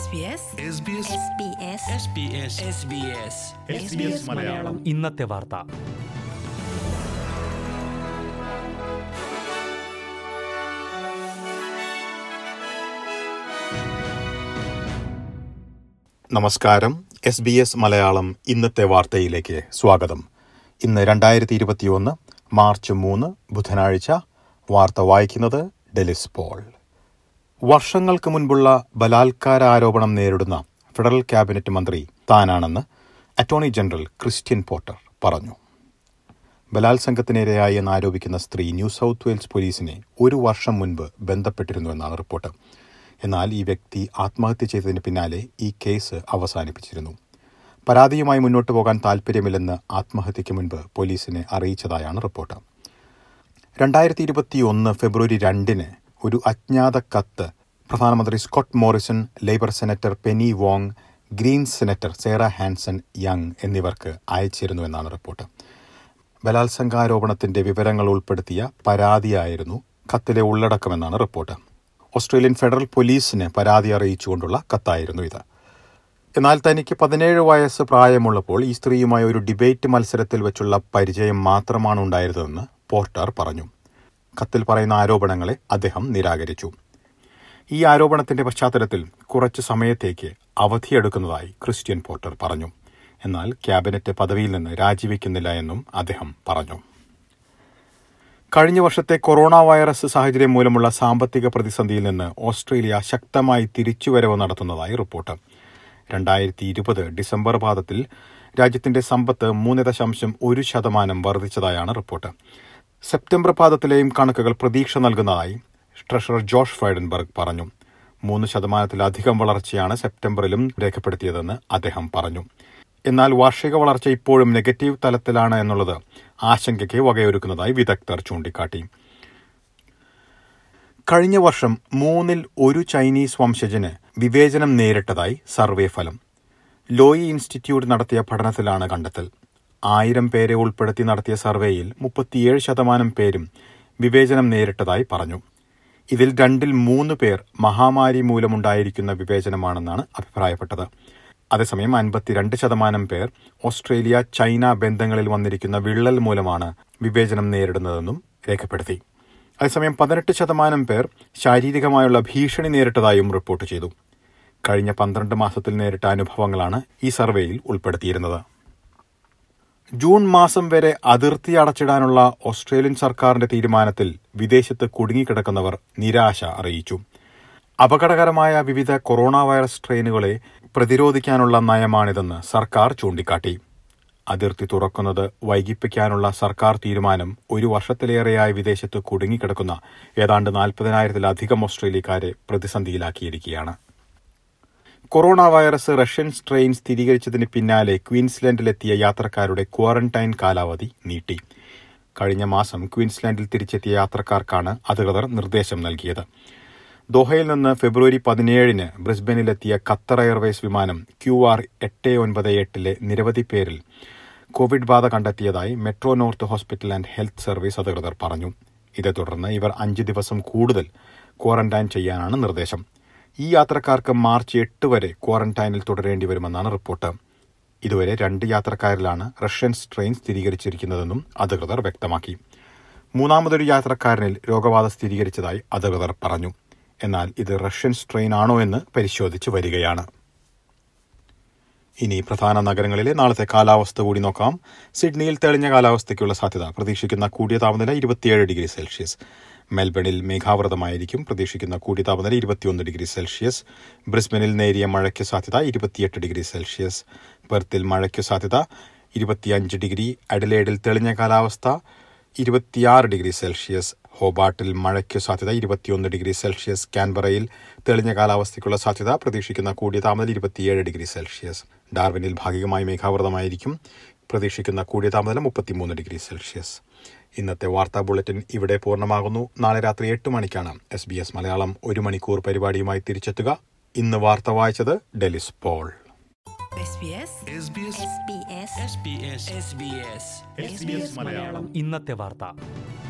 മലയാളം ഇന്നത്തെ വാർത്ത. നമസ്കാരം. SBS മലയാളം ഇന്നത്തെ വാർത്തയിലേക്ക് സ്വാഗതം. ഇന്ന് 2021 മാർച്ച് 3 ബുധനാഴ്ച. വാർത്ത വായിക്കുന്നത് ഡെലിസ് പോൾ. വർഷങ്ങൾക്ക് മുൻപുള്ള ബലാത്കാര ആരോപണം നേരിടുന്ന ഫെഡറൽ ക്യാബിനറ്റ് മന്ത്രി താനാണെന്ന് അറ്റോർണി ജനറൽ ക്രിസ്റ്റ്യൻ പോർട്ടർ പറഞ്ഞു. ബലാത്സംഗത്തിനിരയായി എന്നാരോപിക്കുന്ന സ്ത്രീ ന്യൂ സൗത്ത് വെയിൽസ് പോലീസിനെ 1 വർഷം മുൻപ് ബന്ധപ്പെട്ടിരുന്നുവെന്നാണ് റിപ്പോർട്ട്. എന്നാൽ ഈ വ്യക്തി ആത്മഹത്യ ചെയ്തതിന് പിന്നാലെ ഈ കേസ് അവസാനിപ്പിച്ചിരുന്നു. പരാതിയുമായി മുന്നോട്ടു പോകാൻ താൽപ്പര്യമില്ലെന്ന് ആത്മഹത്യയ്ക്ക് മുൻപ് പോലീസിനെ അറിയിച്ചതായാണ് റിപ്പോർട്ട്. 2021 ഫെബ്രുവരി 2 ഒരു അജ്ഞാത കത്ത് പ്രധാനമന്ത്രി Scott Morrison, Labor senator Penny Wong, green senator Sarah Hanson Young എന്നിവർക്ക് അയച്ചിരുന്നുവെന്നാണ് റിപ്പോർട്ട്. ബലാത്സംഗാരോപണത്തിന്റെ വിവരങ്ങൾ ഉൾപ്പെടുത്തിയ പരാതിയായിരുന്നു കത്തിലെ ഉള്ളടക്കമെന്നാണ് റിപ്പോർട്ട്. ഓസ്ട്രേലിയൻ ഫെഡറൽ പോലീസിന് പരാതി അറിയിച്ചുകൊണ്ടുള്ള കത്തായിരുന്നു ഇത്. എന്നാൽ തനിക്ക് 17 വയസ്സ് പ്രായമുള്ളപ്പോൾ ഈ സ്ത്രീയുമായി ഒരു ഡിബേറ്റ് മത്സരത്തിൽ വെച്ചുള്ള പരിചയം മാത്രമാണ് ഉണ്ടായിരുന്നതെന്ന് പോർട്ടർ പറഞ്ഞു. കത്തിൽ പറയുന്ന ആരോപണങ്ങളെ അദ്ദേഹം നിരാകരിച്ചു. ഈ ആരോപണത്തിന്റെ പശ്ചാത്തലത്തിൽ കുറച്ചു സമയത്തേക്ക് അവധിയെടുക്കുന്നതായി ക്രിസ്റ്റ്യൻ പോർട്ടർ പറഞ്ഞു. എന്നാൽ ക്യാബിനറ്റ് പദവിയിൽ നിന്ന് രാജിവെക്കുന്നില്ല എന്നും അദ്ദേഹം പറഞ്ഞു. കഴിഞ്ഞ വർഷത്തെ കൊറോണ വൈറസ് സാഹചര്യം മൂലമുള്ള സാമ്പത്തിക പ്രതിസന്ധിയിൽ നിന്ന് ഓസ്ട്രേലിയ ശക്തമായി തിരിച്ചുവരവ് നടത്തുന്നതായി റിപ്പോർട്ട്. 2020 ഡിസംബർ പാദത്തിൽ രാജ്യത്തിന്റെ സമ്പത്ത് 3.1% വർദ്ധിച്ചതായാണ് റിപ്പോർട്ട്. സെപ്റ്റംബർ പാദത്തിലെയും കണക്കുകൾ പ്രതീക്ഷ നൽകുന്നതായി ട്രഷറർ ജോഷ് ഫ്രൈഡൻബർഗ് പറഞ്ഞു. 3% വളർച്ചയാണ് സെപ്റ്റംബറിലും രേഖപ്പെടുത്തിയതെന്ന് അദ്ദേഹം പറഞ്ഞു. എന്നാൽ വാർഷിക വളർച്ച ഇപ്പോഴും നെഗറ്റീവ് തലത്തിലാണ് എന്നുള്ളത് ആശങ്കയ്ക്ക് വകയൊരുക്കുന്നതായി വിദഗ്ധർ ചൂണ്ടിക്കാട്ടി. കഴിഞ്ഞ വർഷം 1 ചൈനീസ് വംശജന് വിവേചനം നേരിട്ടതായി സർവേ ഫലം. ലോയി ഇൻസ്റ്റിറ്റ്യൂട്ട് നടത്തിയ പഠനത്തിലാണ് കണ്ടെത്തൽ. 1000 പേരെ ഉൾപ്പെടുത്തി നടത്തിയ സർവേയിൽ 37% പേരും വിവേചനം നേരിട്ടതായി പറഞ്ഞു. ഇതിൽ 2-3 പേർ മഹാമാരി മൂലമുണ്ടായിരിക്കുന്ന വിവേചനമാണെന്നാണ് അഭിപ്രായപ്പെട്ടത്. അതേസമയം 52% പേർ ഓസ്ട്രേലിയ ചൈന ബന്ധങ്ങളിൽ വന്നിരിക്കുന്ന വിള്ളൽ മൂലമാണ് വിവേചനം നേരിടുന്നതെന്നും രേഖപ്പെടുത്തി. അതേസമയം 18% പേർ ശാരീരികമായുള്ള ഭീഷണി നേരിട്ടതായും റിപ്പോർട്ട് ചെയ്തു. കഴിഞ്ഞ 12 മാസത്തിൽ നേരിട്ട അനുഭവങ്ങളാണ് ഈ സർവേയിൽ ഉൾപ്പെടുത്തിയിരുന്നത്. ജൂൺ മാസം വരെ അതിർത്തി അടച്ചിടാനുള്ള ഓസ്ട്രേലിയൻ സർക്കാരിന്റെ തീരുമാനത്തിൽ വിദേശത്ത് കുടുങ്ങിക്കിടക്കുന്നവർ നിരാശ അറിയിച്ചു. അപകടകരമായ വിവിധ കൊറോണ വൈറസ് സ്ട്രെയിനുകളെ പ്രതിരോധിക്കാനുള്ള നയമാണിതെന്ന് സർക്കാർ ചൂണ്ടിക്കാട്ടി. അതിർത്തി തുറക്കുന്നത് വൈകിപ്പിക്കാനുള്ള സർക്കാർ തീരുമാനം 1 വർഷത്തിലേറെയായി വിദേശത്ത് കുടുങ്ങിക്കിടക്കുന്ന ഏതാണ്ട് 40,000-ലധികം ഓസ്ട്രേലിയക്കാരെ പ്രതിസന്ധിയിലാക്കിയിരിക്കുകയാണ്. കൊറോണ വൈറസ് റഷ്യൻ സ്ട്രെയിൻ സ്ഥിരീകരിച്ചതിന് പിന്നാലെ ക്വീൻസ്ലാൻഡിലെത്തിയ യാത്രക്കാരുടെ ക്വാറന്റൈൻ കാലാവധി നീട്ടി. കഴിഞ്ഞ മാസം ക്വീൻസ്ലാൻഡിൽ തിരിച്ചെത്തിയ യാത്രക്കാർക്കാണ് അധികൃതർ നിർദ്ദേശം നൽകിയത്. ദോഹയിൽ നിന്ന് ഫെബ്രുവരി 17 ബ്രിസ്ബനിലെത്തിയ ഖത്തർ എയർവേസ് വിമാനം QR898 നിരവധി പേരിൽ കോവിഡ് ബാധ കണ്ടെത്തിയതായി metro north hospital and health service അധികൃതർ പറഞ്ഞു. ഇതേ തുടർന്ന് ഇവർ 5 ദിവസം കൂടുതൽ ക്വാറന്റൈൻ ചെയ്യാനാണ് നിർദ്ദേശം. ഈ യാത്രക്കാർക്ക് മാർച്ച് 8 വരെ ക്വാറന്റൈനിൽ തുടരേണ്ടി വരുമെന്നാണ് റിപ്പോർട്ട്. ഇതുവരെ 2 യാത്രക്കാരിലാണ് റഷ്യൻ സ്ട്രെയിൻ സ്ഥിരീകരിച്ചിരിക്കുന്നതെന്നും അധികൃതർ വ്യക്തമാക്കി. 3ാമതൊരു യാത്രക്കാരനിൽ രോഗബാധ സ്ഥിരീകരിച്ചതായി അധികൃതർ പറഞ്ഞു. എന്നാൽ ഇത് റഷ്യൻ സ്ട്രെയിൻ ആണോ എന്ന് പരിശോധിച്ച് വരികയാണ്. ഇനി പ്രധാന നഗരങ്ങളിലെ നാളത്തെ കാലാവസ്ഥ കൂടി നോക്കാം. സിഡ്നിയിൽ തെളിഞ്ഞ കാലാവസ്ഥയ്ക്കുള്ള സാധ്യത. പ്രതീക്ഷിക്കുന്ന കൂടിയ താപനില 27 ഡിഗ്രി സെൽഷ്യസ്. മെൽബണിൽ മേഘാവൃതമായിരിക്കും. പ്രതീക്ഷിക്കുന്ന കൂടിയ താപനില 21 ഡിഗ്രി സെൽഷ്യസ്. ബ്രിസ്ബനിൽ നേരിയ മഴയ്ക്ക് സാധ്യത 28 ഡിഗ്രി സെൽഷ്യസ്. പെർത്തിൽ മഴയ്ക്ക് സാധ്യത 25 ഡിഗ്രി. അഡലേഡിൽ തെളിഞ്ഞ കാലാവസ്ഥ 26 ഡിഗ്രി സെൽഷ്യസ്. ഹോബാർട്ടിൽ മഴയ്ക്ക് സാധ്യത 21 ഡിഗ്രി സെൽഷ്യസ്. കാൻബറയിൽ തെളിഞ്ഞ കാലാവസ്ഥയ്ക്കുള്ള സാധ്യത. പ്രതീക്ഷിക്കുന്ന കൂടിയ താപനില 27 ഡിഗ്രി സെൽഷ്യസ്. ഡാർവിനിൽ ഭാഗികമായി മേഘാവൃതമായിരിക്കും. പ്രതീക്ഷിക്കുന്ന കൂടിയ താപനില 33 ഡിഗ്രി സെൽഷ്യസ്. ഇന്നത്തെ വാർത്താ ബുള്ളറ്റിൻ ഇവിടെ പൂർണ്ണമാകുന്നു. നാളെ രാത്രി 8 മണിക്കാണ് SBS മലയാളം 1 മണിക്കൂർ പരിപാടിയുമായി തിരിച്ചെത്തുക. ഇന്ന് വാർത്ത വായിച്ചത് ഡെലിസ് പോൾ. ഇന്നത്തെ വാർത്ത.